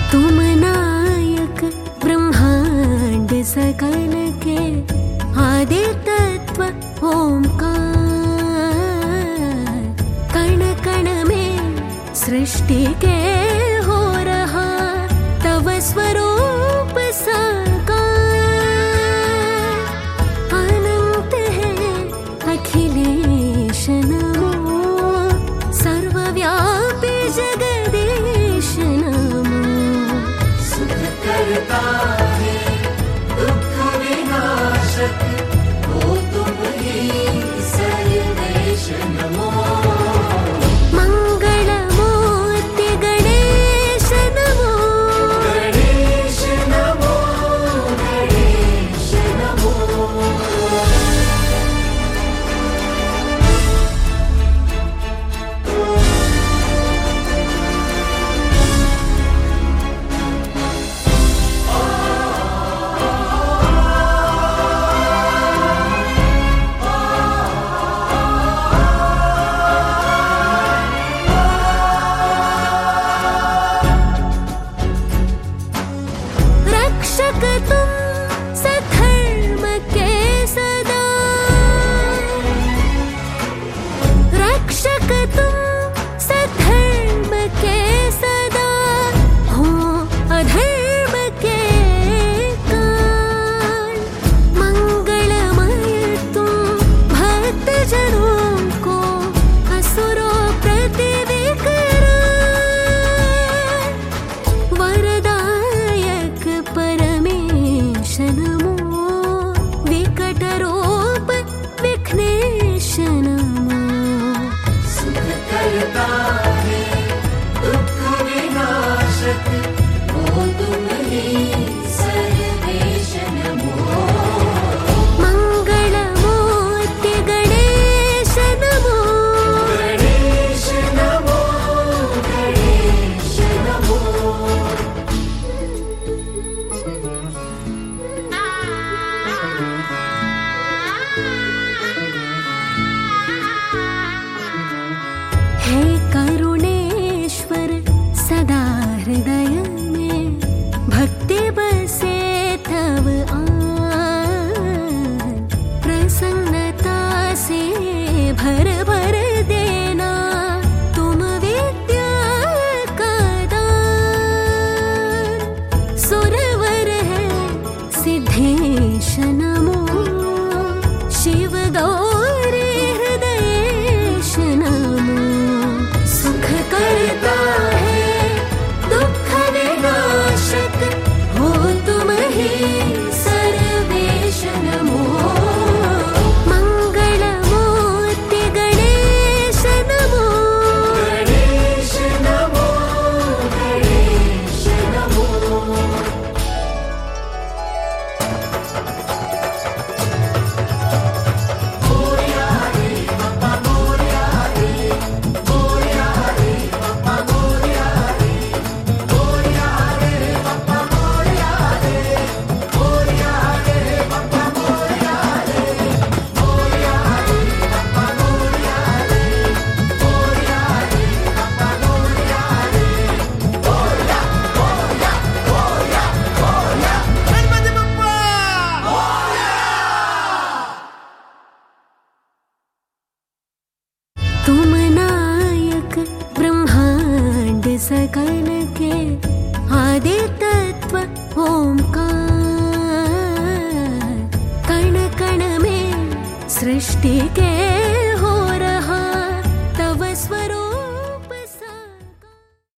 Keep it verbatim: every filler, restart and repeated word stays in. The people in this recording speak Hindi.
तुम नायक ब्रह्मांड सकल के, आदि तत्व ओंकार। कण कण में सृष्टि के हो रहा तव स्वरूप साकार। अनंत है अखिलेश नमो, सर्वव्यापी जगदीश नमो। सुख करता है दुख विनाशक, हो तुम ही सर्वेश नमो। मंगलमूर्ति गणेश नमो, गणेश नमो, गणेश नमो। रक्षक तुम सधर्म के सदा, रक्षक तुम सधर्म के सदा, हो अधर्म के काल। मंगलमय तुम भक्त जनों को, असुरों प्रति विकराल। वरदायक परमेश नमो, विकट रूप विघ्नेश नमो। सुख करता है दुख विनाशक, हो तुम ही सर्वेश नमो। मंगलमूर्ति गणेश नमो, गणेश नमो, गणेश नमो। हे करुणेश्वर सदा हृदय में, भक्ति बसे तव आन। प्रसन्नता से भर भर देना तुम विद्या का दान। सुरवर है सिद्धेश नमो, शिव गौरी हृदयेश नमो। सुख करता है दुख विनाशक, हो तुम ही सर्वेश नमो। मंगलमूर्ति गणेश नमो, गणेश नमो, गणेश नमो। मोरया रे बाबा मोरया रे, मोरया रे बाबा मोरया रे, मोरया रे बाबा मोरया रे, मोरया रे बाबा मोरया रे, मोरया रे बाबा मोरया रे, मोरया रे बाबा मोरया रे। मोरया मोरया मोरया मोरया गणपति बप्पा मोरया। तुम नायक ब्रह्मांड सकल के, आदि तत्व ओंकार। कण कण में सृष्टि के